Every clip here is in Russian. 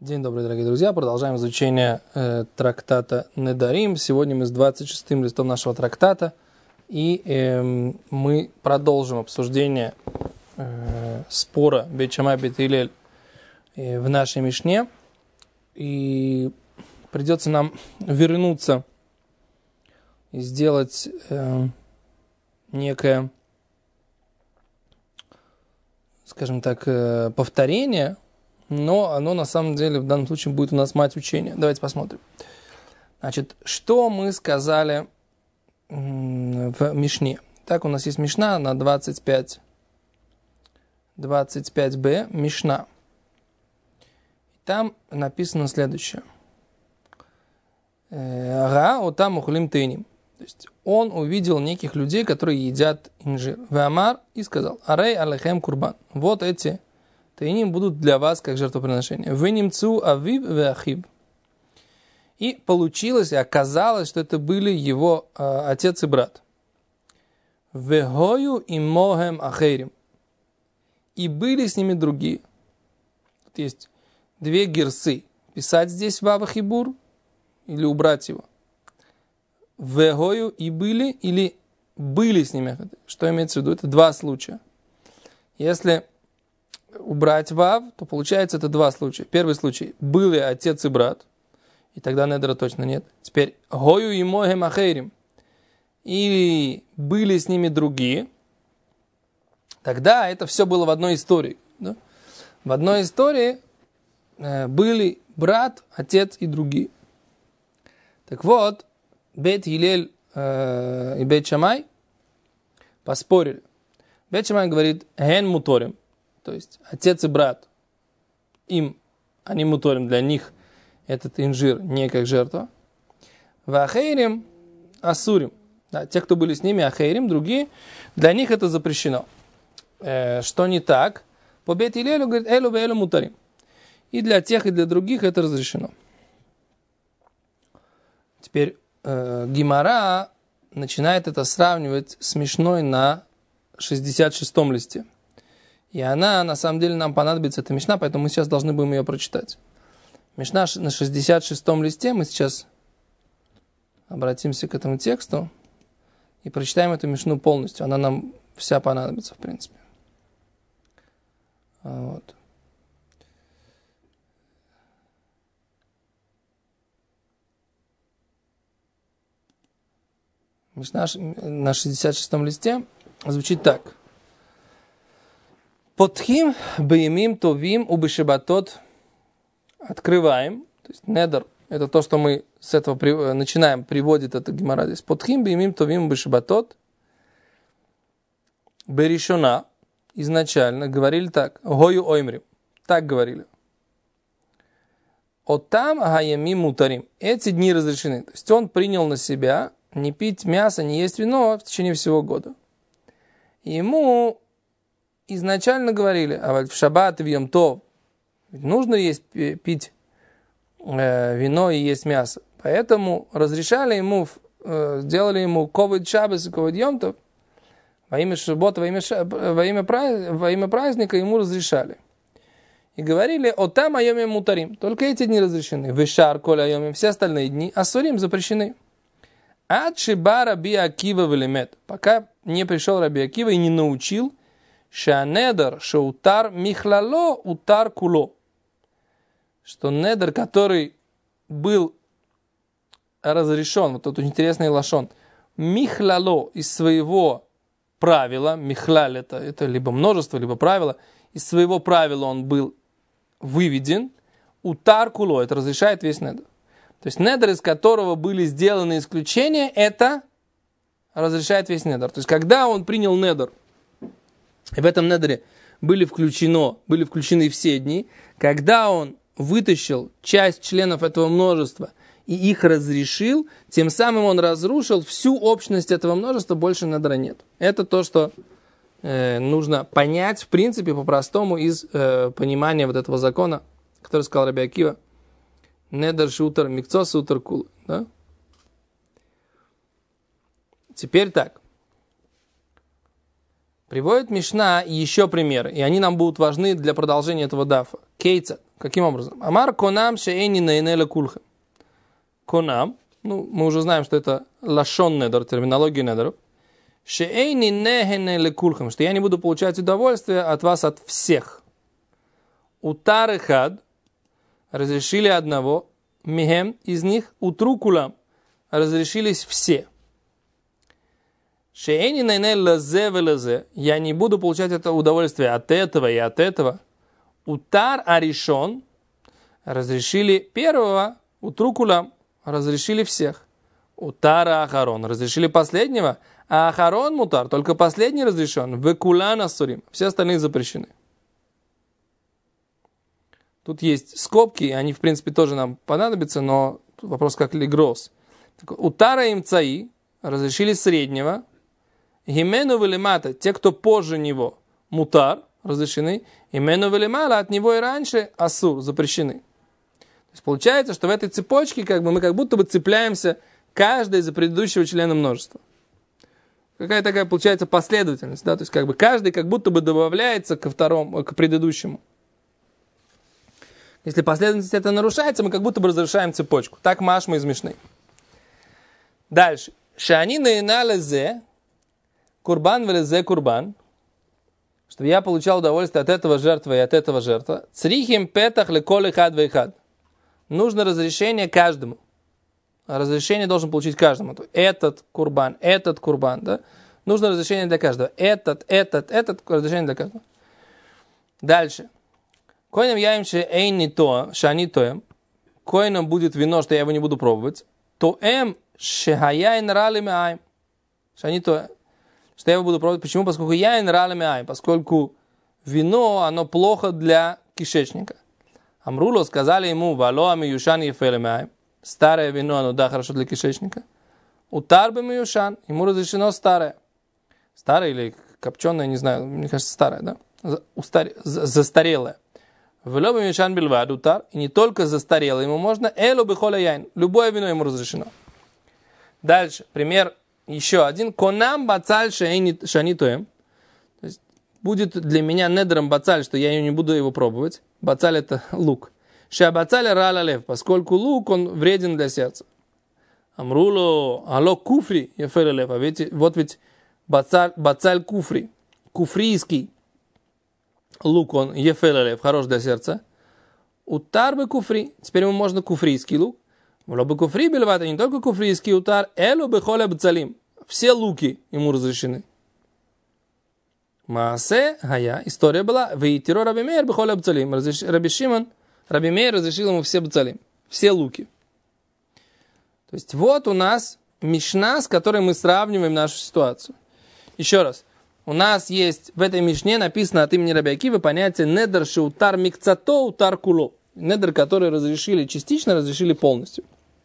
День добрый, дорогие друзья. Продолжаем изучение трактата Недарим. Сегодня мы с 26-м листом нашего трактата. И мы продолжим обсуждение спора Бейт Шамай Бейт Гилель в нашей Мишне. И придется нам вернуться и сделать некое, скажем так, повторение. Но оно на самом деле в данном случае будет у нас мать учения. Давайте посмотрим. Значит, что мы сказали в Мишне? Так, у нас есть Мишна на 25b Мишна. Там написано следующее. Ага, вот там ухлим тейним. То есть он увидел неких людей, которые едят инжир. Веамар и сказал: Арей алехем курбан. Вот эти тейним будут для вас как жертвоприношение. Вы немцу авив ве ахив. И получилось, и оказалось, что это были его отец и брат. Вегою и могем ахейрим. И были с ними другие. Тут есть две гирсы. Писать здесь вава хибур или убрать его. Вегою и были или были с ними. Что имеется в виду? Это два случая. Если убрать вав, то получается это два случая. Первый случай – были отец и брат, и тогда недера точно нет. Теперь гою и могем ахейрим, и были с ними другие, тогда это все было в одной истории. Да? В одной истории были брат, отец и другие. Так вот, Бейт Гилель и Бейт Шамай поспорили. Бейт Шамай говорит: ген муторим. То есть отец и брат, они муторим, для них этот инжир не как жертва. Вахейрим асурим. Да, те, кто были с ними, ахейрим, другие, для них это запрещено. Что не так? По Бейт Гилелю говорит: элю ве элю мутарим. И для тех, и для других это разрешено. Теперь Гемара начинает это сравнивать с Мишной на 66-м листе. И она, на самом деле, нам понадобится, эта Мишна, поэтому мы сейчас должны будем ее прочитать. Мишна на 66-м листе, мы сейчас обратимся к этому тексту и прочитаем эту Мишну полностью. Она нам вся понадобится, в принципе. Вот. Мишна на 66-м листе звучит так. Потхим беемим товим убешебатот. Открываем. То есть недер, это то, что мы с этого начинаем, приводит это Гемара здесь. Потхим беемим товим убешебатот. Беришона. Изначально говорили так. Гою оймрим. Так говорили. Отам гаямим мутарим. Эти дни разрешены. То есть он принял на себя не пить мясо, не есть вино в течение всего года. Ему изначально говорили: а в шаббат и в йом тов нужно есть, пить вино и есть мясо. Поэтому разрешали ему, сделали ему ковид шаббас и ковид йом тов, во имя субботы, во имя праздника ему разрешали. И говорили: о там айоме мутарим. Только эти дни разрешены. Вешар коля айоме. Все остальные дни асурим запрещены. Ад шиба Раби Акива велемет. Пока не пришел Раби Акива и не научил шанедер шаутар михлало утар куло. Что недер, который был разрешен, вот тут интересный лашон, михлало из своего правила, михлаль это либо множество, либо правило, из своего правила он был выведен, утар куло, это разрешает весь недер. То есть недер, из которого были сделаны исключения, это разрешает весь недер. То есть когда он принял недер, и в этом недере были включены все дни, когда он вытащил часть членов этого множества и их разрешил, тем самым он разрушил всю общность этого множества, больше недера нет. Это то, что нужно понять, в принципе, по-простому из понимания вот этого закона, который сказал Раби Акива. Недер шутер, микцо сутер кул. Да? Теперь так. Приводит Мишна еще примеры, и они нам будут важны для продолжения этого дафа. Кейца. Каким образом? Амар конам шеэни наинеля кульхем. Конам, мы уже знаем, что это лашон недер, терминология недеров. Шеэни нехенеля кульхем, что я не буду получать удовольствие от вас, от всех. Утар и хад разрешили одного, михем из них, утрукулам разрешились все. Шеэни найнель лазе велазе, я не буду получать это удовольствие от этого и от этого. Утар аришон разрешили первого, утрукулам разрешили всех. Утара ахарон разрешили последнего, а ахарон мутар, только последний разрешен. Векулан асурим, все остальные запрещены. Тут есть скобки, они в принципе тоже нам понадобятся, но вопрос как лигрос. Утара имцаи разрешили среднего. Гимену велимата, те, кто позже него, мутар, разрешены. Гимену велимала, от него и раньше, асур, запрещены. То есть получается, что в этой цепочке мы как будто бы цепляемся каждый за предыдущего члена множества. Какая такая получается последовательность, да? То есть каждый как будто бы добавляется к предыдущему. Если последовательность это нарушается, мы как будто бы разрушаем цепочку. Так машма из Мишны. Дальше. Шани наина лезе, курбан велезе курбан, чтобы я получал удовольствие от этого жертвы и от этого жертва. Црихим петах леколе хад вейхад. Нужно разрешение каждому. Разрешение должен получить каждому. Этот курбан, да? Нужно разрешение для каждого. Этот, разрешение для каждого. Дальше. Коинам яимше эйни то, шани тоем. Коинам будет вино, что я его не буду пробовать. Тоэм шехаяйн ралими айм. Шани то, что я его буду пробовать. Почему? Поскольку яйн ралими айм. Поскольку вино, оно плохо для кишечника. Амруло сказали ему, валоами юшан ефелеми айм. Старое вино, оно да, хорошо для кишечника. Утарбами юшан, ему разрешено старое. Старое или копченое, не знаю, мне кажется, старое, да? Застарелое. Валоами юшан бельвад утар, и не только застарелое ему можно, элу бихоля яйн, любое вино ему разрешено. Дальше, пример еще один. Конам бацаль шани тоем. То есть будет для меня недером бацаль, что я не буду его пробовать. Бацаль это лук. Шабацаль рала лев, поскольку лук, он вреден для сердца. Амруло, алло куфри, ефеля лев. А ведь бацаль куфри, куфрийский лук, он ефеля лев, хорош для сердца. Утар бы куфри, теперь ему можно куфрийский лук. Вло бы куфри бельвата, не только куфрийский утар, элу бы холя бацалим. Все луки ему разрешены. Маасе, история была, вейтиро Раби Меир бы холя бацалим. Раби Меир разрешил ему все бацалим, все луки. То есть вот у нас Мишна, с которой мы сравниваем нашу ситуацию. Еще раз. У нас есть в этой Мишне написано от имени Раби Акивы понятие недер шеутар микцато утар куло. Недер, который разрешили частично, разрешили полностью.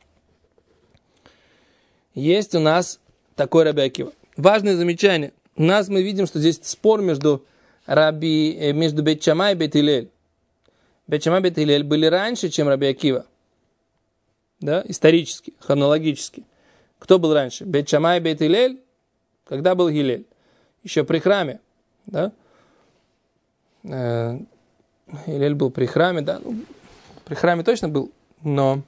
Есть у нас такой Раби Акива. Важное замечание. У нас мы видим, что здесь спор между Бейт Шамай и Бейт Хиллель. Бейт Шамай и Бейт Хиллель были раньше, чем Раби Акива. Да? Исторически, хронологически. Кто был раньше? Бейт Шамай и Бейт Хиллель? Когда был Хиллель? Еще при храме. Да? Хиллель был при храме, да. При храме точно был, но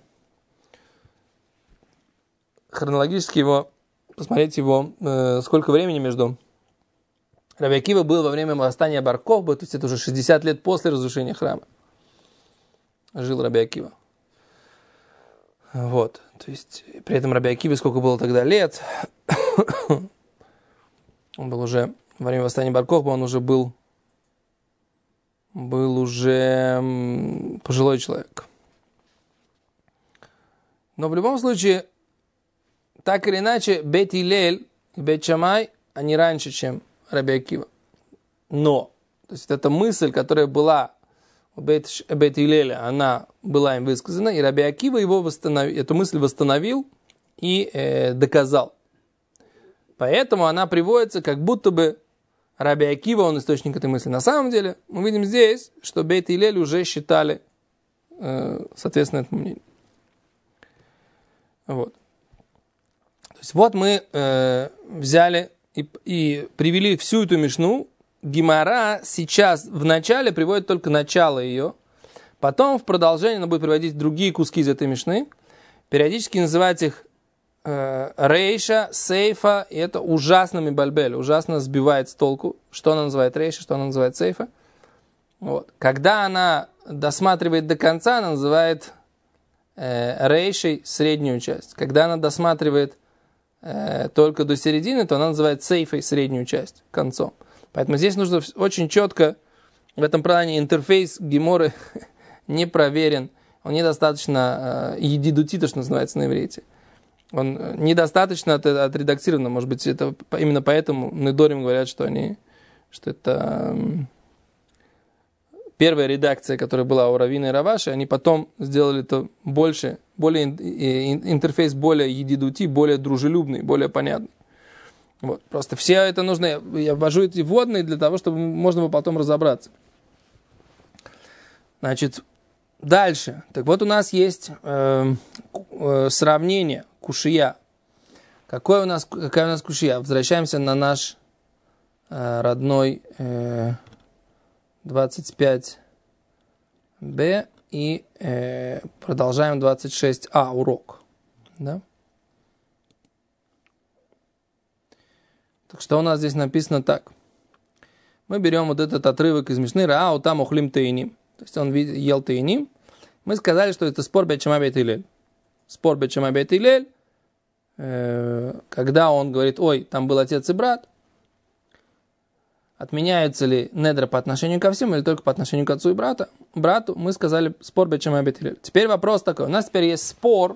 хронологически его, посмотрите его, сколько времени между. Раби Акива был во время восстания Бар Кохба, то есть это уже 60 лет после разрушения храма. Жил Раби Акива. Вот, то есть при этом Раби Акиве сколько было тогда лет? Он был уже, во время восстания Бар Кохба, он уже был уже пожилой человек. Но в любом случае, так или иначе, Бейт Хиллель и Бейт Шамай, они раньше, чем Раби Акива. Но, то есть эта мысль, которая была у Бейт Хиллеля, она была им высказана, и Раби Акива эту мысль восстановил и доказал. Поэтому она приводится, как будто бы Раби Акива, он источник этой мысли. На самом деле, мы видим здесь, что Бейт Хиллель уже считали, соответственно, этому мнению. Вот. То есть вот мы взяли и привели всю эту мишну, Гемара сейчас в начале приводит только начало ее, потом в продолжении она будет приводить другие куски из этой мишны, периодически называть их рейша, сейфа, и это ужасно мибальбель, ужасно сбивает с толку, что она называет рейша, что она называет сейфа. Вот. Когда она досматривает до конца, она называет рейшей среднюю часть. Когда она досматривает только до середины, то она называет сейфой среднюю часть, концом. Поэтому здесь нужно очень четко, в этом плане интерфейс Геморы не проверен, он недостаточно едидути, что называется на иврите. Он недостаточно отредактирован, может быть, это именно поэтому недорим говорят, что это первая редакция, которая была у Равина и Раваши, они потом сделали это больше, более интерфейс более едидути, более дружелюбный, более понятный. Вот. Просто все это нужно, я ввожу эти вводные для того, чтобы можно было потом разобраться. Значит, дальше. Так вот у нас есть сравнение, кушия. Какая у нас кушия? Возвращаемся на наш родной 25b и продолжаем 26а урок. Да? Так что у нас здесь написано так. Мы берем вот этот отрывок из Мишны, Раау там ухлим таиним. То есть он ел таиним. Мы сказали, что это спор Бейт Шамай Бейт Гилель. Спор Бейт Шамай Бейт Гилель, когда он говорит, ой, там был отец и брат, отменяются ли недра по отношению ко всем или только по отношению к отцу и брату, мы сказали спор Бейт Шамай Бейт Гилель. Теперь вопрос такой. У нас теперь есть спор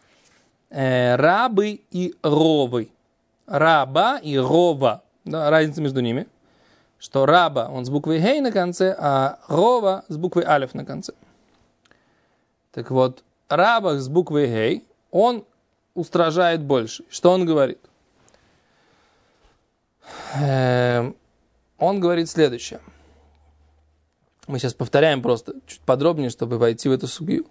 рабы и ровы. Раба и рова. Да, разница между ними. Что раба, он с буквой гей на конце, а рова с буквой алеф на конце. Так вот, раба с буквой гей, он устражает больше. Что он говорит? Он говорит следующее. Мы сейчас повторяем просто чуть подробнее, чтобы войти в эту сугию.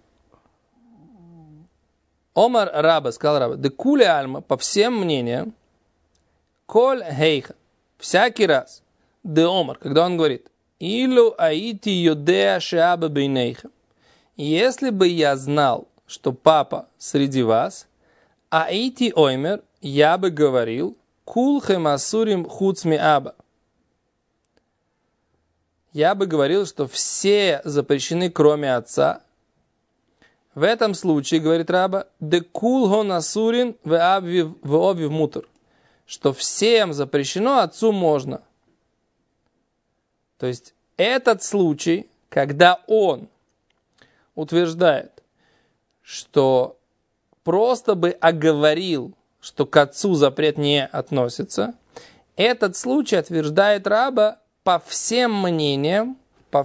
Омар раба, сказал раба, декуле альма, по всем мнениям, коль хейха, всякий раз, де омар, когда он говорит, илу аити йодеа шеаба бейнейха, если бы я знал, что папа среди вас, аити оймер, я бы говорил, кулхем асурим хуцми аба. Я бы говорил, что все запрещены, кроме отца. В этом случае, говорит раба, декул гон асурин в обвив мутр, что всем запрещено, отцу можно. То есть этот случай, когда он утверждает, что просто бы оговорил, что к отцу запрет не относится, этот случай утверждает раба по всем мнениям,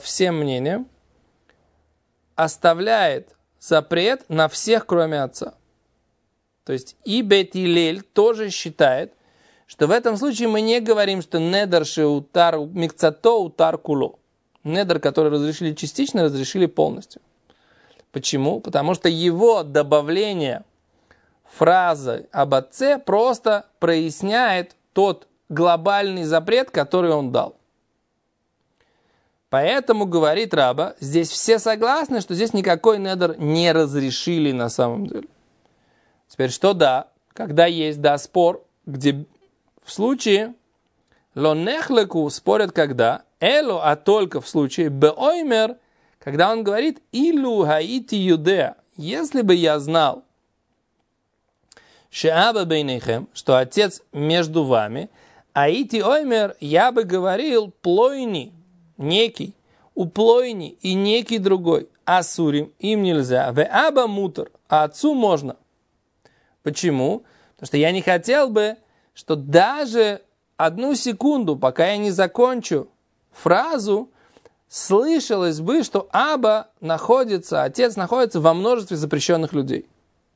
оставляет запрет на всех, кроме отца. То есть и Бейт Гилель тоже считает, что в этом случае мы не говорим, что недер шеутар микцато утар куло. Недер, который разрешили частично, разрешили полностью. Почему? Потому что его добавление фразы об отце просто проясняет тот глобальный запрет, который он дал. Поэтому, говорит раба, здесь все согласны, что здесь никакой недер не разрешили на самом деле. Теперь что да? Когда есть спор, где в случае лонехлеку спорят когда, эло, а только в случае беоймер, когда он говорит илу хаити юдеа, если бы я знал, шеаба бейнейхем, что отец между вами, аити оймер, я бы говорил плойни, некий, уплойни и некий другой, асурим, им нельзя, ве аба мутр, а отцу можно. Почему? Потому что я не хотел бы, что даже одну секунду, пока я не закончу фразу, слышалось бы, что аба находится, отец находится во множестве запрещенных людей.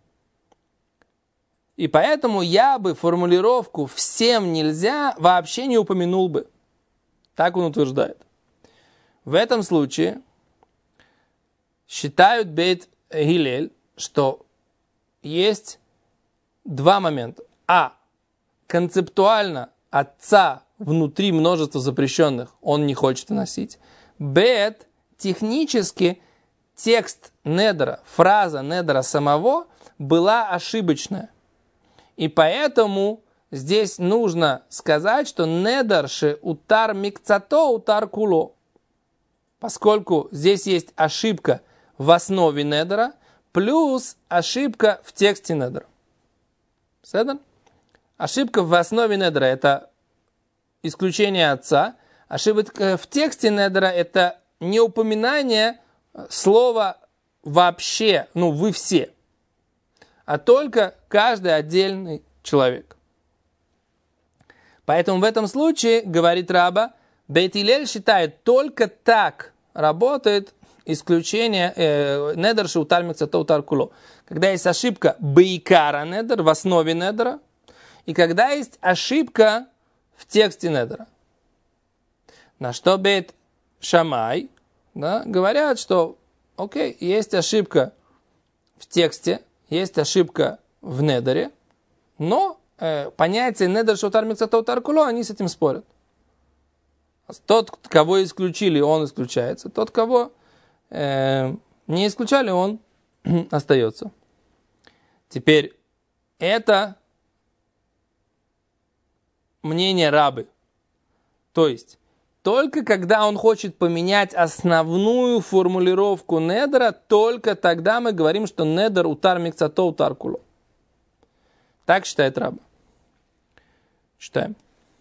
И поэтому я бы формулировку «всем нельзя» вообще не упомянул бы. Так он утверждает. В этом случае считают Бейт Гилель, что есть два момента. Концептуально отца внутри множества запрещенных он не хочет носить. Бет, технически текст недера, фраза недера самого была ошибочная. И поэтому здесь нужно сказать, что недер ше утар микцато утар куло. Поскольку здесь есть ошибка в основе недера, плюс ошибка в тексте недера. Понятно? Ошибка в основе недера – это исключение отца. Ошибка в тексте недера – это не упоминание слова вообще, вы все, а только каждый отдельный человек. Поэтому в этом случае, говорит Раба, Бейт Гиллель считает, только так работает исключение недер шеутар микцато утар куло. Когда есть ошибка бейкара недер, в основе недера, и когда есть ошибка в тексте недера. На что Бейт Шамай говорят, что окей, есть ошибка в тексте, есть ошибка в недере, но понятие недер шеутар микцато утар куло, они с этим спорят. Тот, кого исключили, он исключается. Тот, кого не исключали, он остается. Теперь это мнение Рабы. То есть, только когда он хочет поменять основную формулировку недера, только тогда мы говорим, что недер утар микцато утар куло. Так считает Раба. Читаем.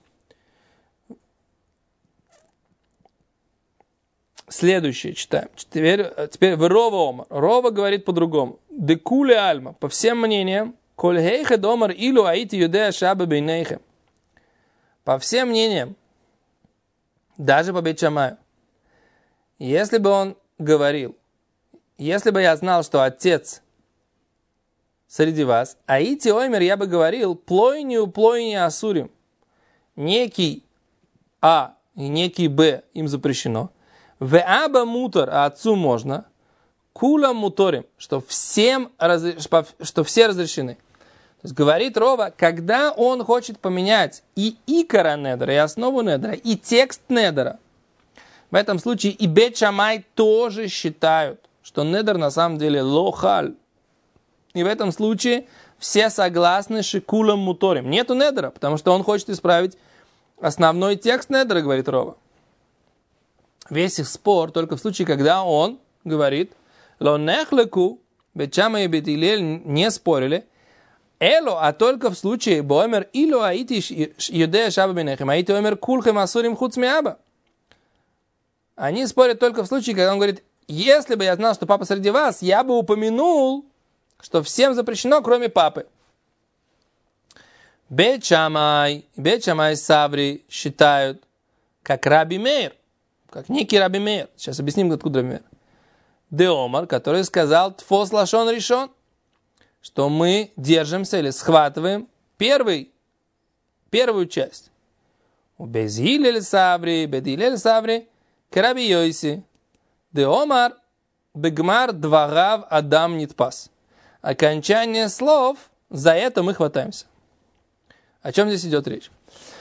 Следующее читаем. Теперь в Рова Омар. Рова говорит по-другому. Декуле альма. По всем мнениям. Коль хейхе домар илу аити юдея шаба бейнейхем. По всем мнениям. Даже по Бейт Шамаю. Если бы он говорил, если бы я знал, что отец среди вас, аити оймер, я бы говорил, плойни асурим. Некий А и некий Б им запрещено. Веаба мутор, а отцу можно. Кулам муторим, что все разрешены. То есть говорит Рова, когда он хочет поменять и икара недера, и основу недера, и текст недера, в этом случае и Бейт Шамай тоже считают, что недер на самом деле лохаль. И в этом случае все согласны шикулам муторим. Нету недера, потому что он хочет исправить основной текст недера, говорит Рова. Весь их спор только в случае, когда он говорит, ло нехлеку, Бейт Шамай и Бейт Гиллель не спорили, эло, а только в случае, боэмер, ило аити юдея шаба бейнехем, аити омер кулхем асурим хуц миаба. Они спорят только в случае, когда он говорит, если бы я знал, что папа среди вас, я бы упомянул, что всем запрещено, кроме папы. Бейт Шамай Саври считают, как Раби Меир, как некий Раби Меир. Сейчас объясним, откуда Раби Меир. Де Омар, который сказал тфос лашон ришон, что мы держимся или схватываем первую часть. У Бейт Гиллель Саври, Раби Йоси. Де Омар, бегмар дварав адам нитпас. Окончание слов, за это мы хватаемся. О чем здесь идет речь?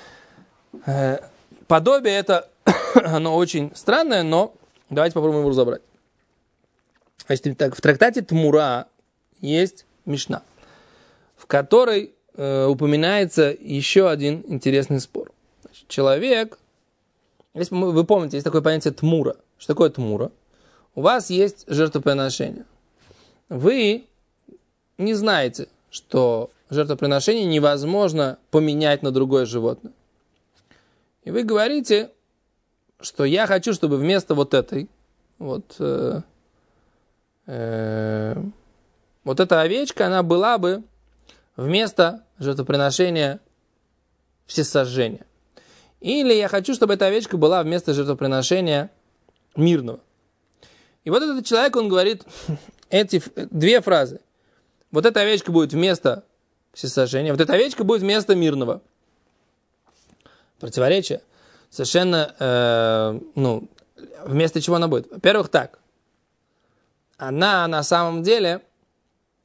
Подобие это, оно очень странное, но давайте попробуем его разобрать. Значит, так, в трактате Тмура есть Мишна, в которой упоминается еще один интересный спор. Значит, человек, если вы помните, есть такое понятие Тмура. Что такое Тмура? У вас есть жертвоприношение. Вы не знаете, что жертвоприношение невозможно поменять на другое животное. И вы говорите, что я хочу, чтобы вместо вот этой, вот эта овечка, она была бы вместо жертвоприношения всесожжения. Или я хочу, чтобы эта овечка была вместо жертвоприношения мирного. И вот этот человек, он говорит эти две фразы. Вот эта овечка будет вместо всесожжения, вот эта овечка будет вместо мирного. Противоречие. Совершенно, вместо чего она будет? Во-первых, так. Она на самом деле,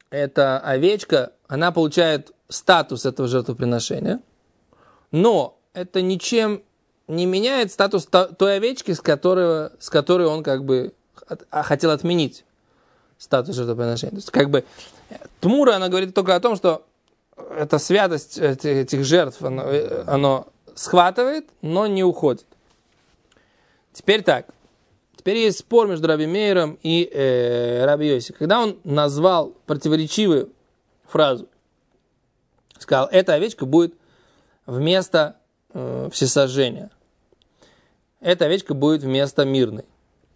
эта овечка, она получает статус этого жертвоприношения, но это ничем не меняет статус той овечки, с которой он как бы хотел отменить статус жертвоприношения. То есть как бы Тмура, она говорит только о том, что эта святость этих жертв, оно схватывает, но не уходит. Теперь так. Теперь есть спор между Раби Мейром и Раби Йоси. Когда он назвал противоречивую фразу, сказал, эта овечка будет вместо всесожжения. Эта овечка будет вместо мирной.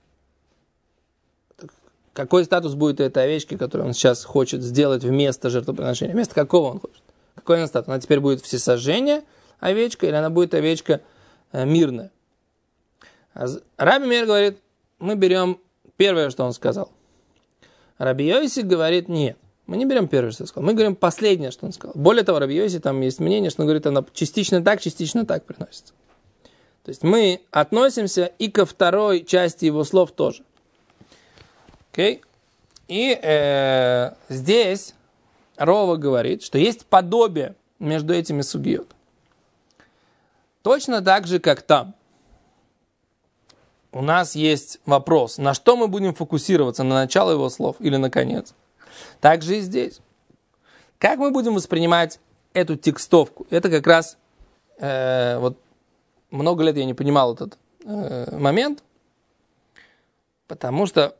Какой статус будет у этой овечки, которую он сейчас хочет сделать вместо жертвоприношения? Вместо какого он хочет? Какой она статус? Она теперь будет всесожжение овечка или она будет овечка мирная? Раби Мейр говорит, мы берем первое, что он сказал. Раби Йоси говорит, нет, мы не берем первое, что он сказал. Мы говорим последнее, что он сказал. Более того, Раби Йоси, там есть мнение, что он говорит, она частично так приносится. То есть мы относимся и ко второй части его слов тоже. Окей? И здесь Рова говорит, что есть подобие между этими сугиот. Точно так же, как там. У нас есть вопрос, на что мы будем фокусироваться, на начало его слов или на конец. Так же и здесь. Как мы будем воспринимать эту текстовку? Это как раз, вот много лет я не понимал этот момент, потому что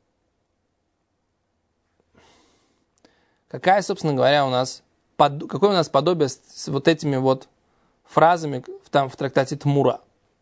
какое, собственно говоря, какое у нас подобие с вот этими вот фразами там в трактате Тмура.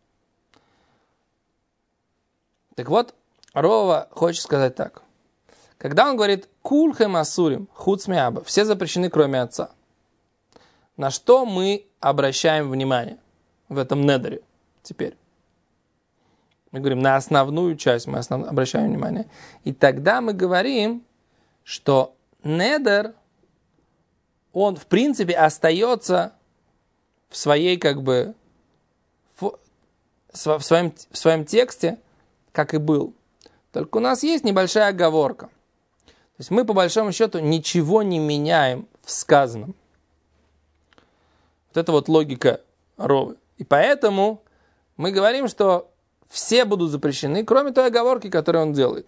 Так вот, Рова хочет сказать так. Когда он говорит «Кульхэм асурим хуц миаба», все запрещены, кроме отца. На что мы обращаем внимание в этом недере теперь? Мы говорим на основную часть, мы обращаем внимание. И тогда мы говорим, что недер, он в принципе остается в своей как бы в своем тексте, как и был. Только у нас есть небольшая оговорка. То есть мы по большому счету ничего не меняем в сказанном. Вот это вот логика Ровы. И поэтому мы говорим, что все будут запрещены, кроме той оговорки, которую он делает.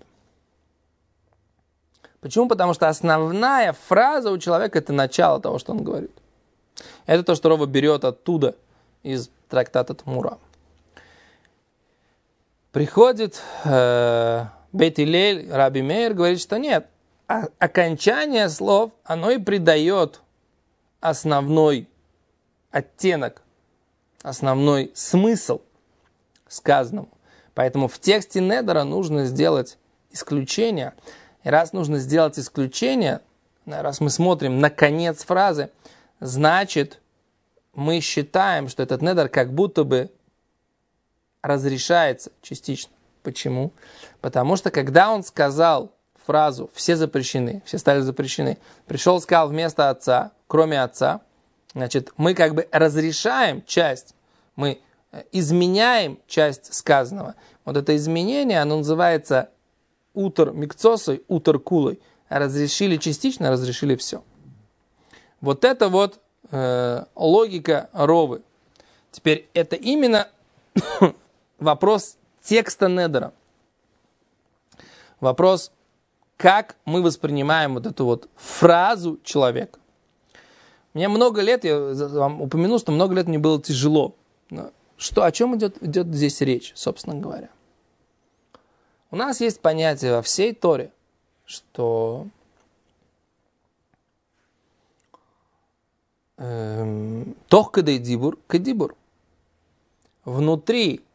Почему? Потому что основная фраза у человека – это начало того, что он говорит. Это то, что Рова берет оттуда, из трактата Тмура. Приходит Бейт Илель, Раби Мейр, говорит, что нет. Окончание слов, оно и придает основной оттенок, основной смысл сказанному. Поэтому в тексте недера нужно сделать исключение. И раз нужно сделать исключение, раз мы смотрим на конец фразы, значит, мы считаем, что этот недер как будто бы разрешается частично. Почему? Потому что когда он сказал фразу «все запрещены», все стали запрещены, пришел, сказал вместо отца, кроме отца, значит, мы как бы разрешаем часть, мы изменяем часть сказанного. Вот это изменение, оно называется утр микцосой, утр кулой. Разрешили частично, разрешили все. Вот это вот логика Ровы. Теперь это именно вопрос текста недера. Вопрос, как мы воспринимаем вот эту вот фразу человека. Мне много лет, я вам упомянул, что много лет мне было тяжело. О чем идет здесь речь, собственно говоря? У нас есть понятие во всей Торе, что тох кадей дибур кадибур. Внутри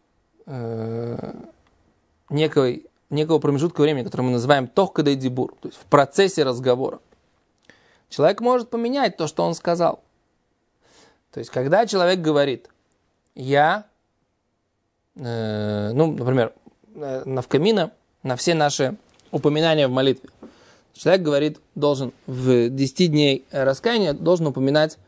некого промежутка времени, который мы называем тох кадей дибур, то есть в процессе разговора, человек может поменять то, что он сказал. То есть, когда человек говорит, например, навкамина, на все наши упоминания в молитве, человек говорит, должен в 10 дней раскаяния, должен упоминать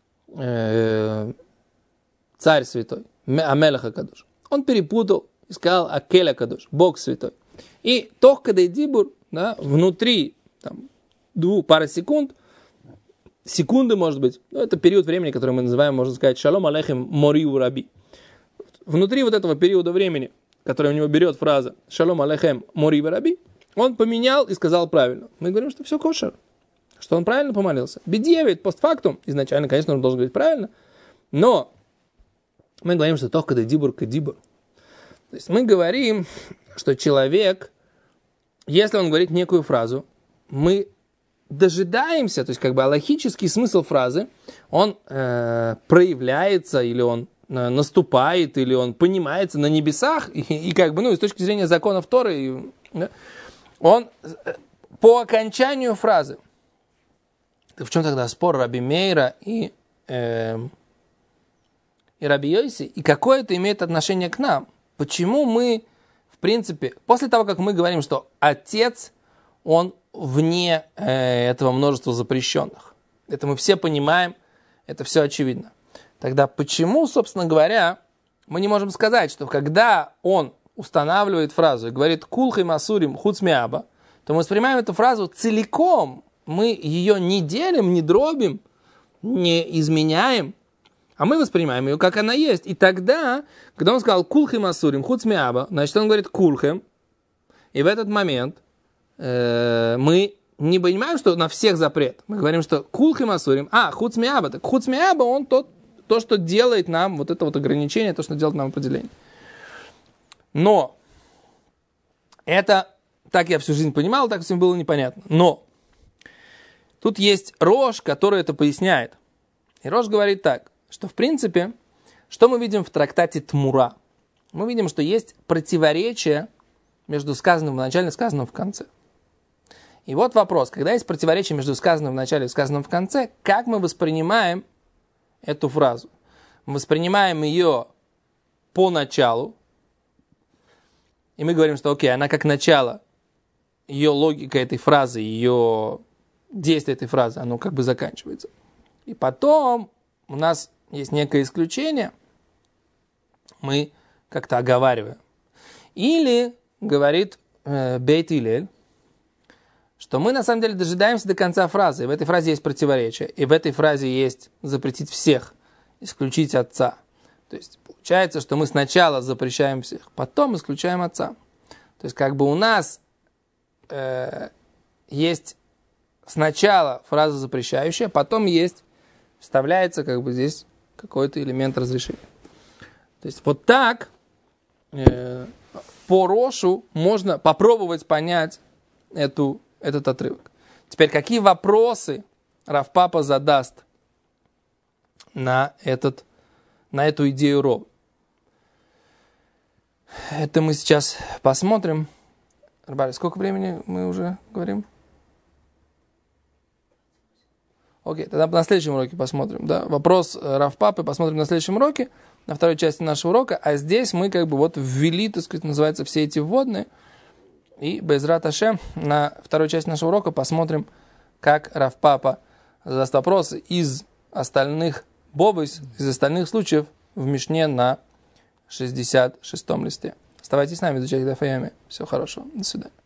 царь святой, Амелех Акадош. Он перепутал и сказал Акель Акадош, Бог святой. И тох кадей дибур, внутри пары секунд, секунды, может быть. Но это период времени, который мы называем, можно сказать, шалом алейхем мориу раби. Внутри вот этого периода времени, который у него берет фраза шалом алейхем мориу раби, он поменял и сказал правильно. Мы говорим, что все кошер, что он правильно помолился. Бедиевит, постфактум, изначально, конечно, он должен говорить правильно, но мы говорим, что только дибур кадибур. То есть мы говорим, что человек, если он говорит некую фразу, мы дожидаемся, то есть как бы алахический смысл фразы, он проявляется или он наступает, или он понимается на небесах, и как бы, ну, и с точки зрения законов Торы, да, он по окончанию фразы. В чем тогда спор Раби Мейра и Раби Йоси, и какое это имеет отношение к нам? Почему мы, в принципе, после того, как мы говорим, что отец, он вне этого множества запрещенных, это мы все понимаем, это все очевидно. Тогда почему, собственно говоря, мы не можем сказать, что когда он устанавливает фразу и говорит «кулхим асурим хуцмиаба», то мы воспринимаем эту фразу целиком, мы ее не делим, не дробим, не изменяем, а мы воспринимаем ее, как она есть. И тогда, когда он сказал «кулхим асурим хуцмиаба», значит, он говорит «кулхим», и в этот момент мы не понимаем, что на всех запрет. Мы говорим, что «кулхим асурим», хуцмиаба, так хуцмиаба, он то, что делает нам вот это вот ограничение, то, что делает нам определение. Но это, так я всю жизнь понимал, так всем было непонятно. Но тут есть Рош, который это поясняет. И Рош говорит так, что в принципе, что мы видим в трактате Тмура? Мы видим, что есть противоречие между сказанным в начале и сказанным в конце. И вот вопрос, когда есть противоречие между сказанным в начале и сказанным в конце, как мы воспринимаем эту фразу? Мы воспринимаем ее по началу, и мы говорим, что окей, она как начало, ее логика этой фразы, ее действие этой фразы, оно как бы заканчивается. И потом у нас есть некое исключение, мы как-то оговариваем. Или, говорит Бейт Илель, что мы на самом деле дожидаемся до конца фразы, и в этой фразе есть противоречие, и в этой фразе есть запретить всех, исключить отца. То есть получается, что мы сначала запрещаем всех, потом исключаем отца. То есть как бы у нас есть сначала фраза запрещающая, потом есть, вставляется как бы здесь какой-то элемент разрешения. То есть вот так по Рошу можно попробовать понять этот отрывок. Теперь какие вопросы Рав Папа задаст на эту идею Рова? Это мы сейчас посмотрим. Рабари, сколько времени мы уже говорим? Окей, тогда на следующем уроке посмотрим. Да? Вопрос Рав Папы посмотрим на следующем уроке, на второй части нашего урока. А здесь мы как бы вот ввели, так сказать, называется, все эти вводные. И Безрат Ашем на второй части нашего урока посмотрим, как Рав Папа задаст вопросы из остальных бобыс, из остальных случаев в Мишне на 66-м листе. Оставайтесь с нами, изучайте Дафаями. Всего хорошего. До свидания.